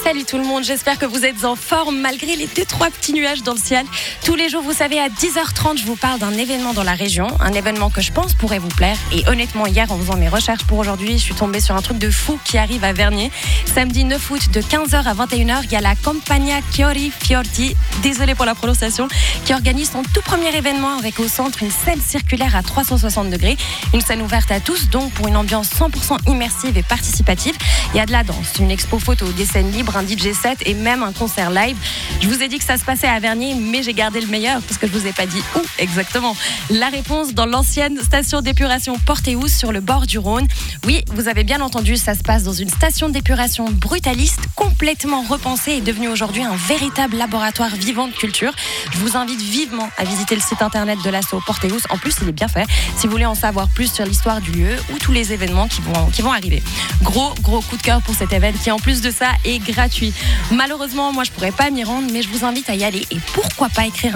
Salut tout le monde, j'espère que vous êtes en forme malgré les 2-3 petits nuages dans le ciel. Tous les jours, vous savez, à 10h30, je vous parle d'un événement dans la région, un événement que je pense pourrait vous plaire. Et honnêtement, hier, en faisant mes recherches pour aujourd'hui, je suis tombée sur un truc de fou qui arrive à Vernier. Samedi 9 août, de 15h à 21h, il y a la Compagnia Chiori Fiorti, désolée pour la prononciation, qui organise son tout premier événement avec au centre une scène circulaire à 360 degrés. Une scène ouverte à tous, donc pour une ambiance 100% immersive et participative. Il y a de la danse, une expo photo, des scènes libres, un DJ set et même un concert live. Je vous ai dit que ça se passait à Vernier, mais j'ai gardé le meilleur parce que je vous ai pas dit où exactement. La réponse dans l'ancienne station d'épuration Portéous sur le bord du Rhône. Oui, vous avez bien entendu, ça se passe dans une station d'épuration brutaliste, complètement repensée et devenue aujourd'hui un véritable laboratoire vivant de culture. Je vous invite vivement à visiter le site internet de l'asso Portéous. En plus, il est bien fait. Si vous voulez en savoir plus sur l'histoire du lieu ou tous les événements qui vont arriver. Gros coup de cœur pour cet événement qui, en plus de ça, est gratuit. Malheureusement, moi, je pourrais pas m'y rendre, mais je vous invite à y aller et pourquoi pas écrire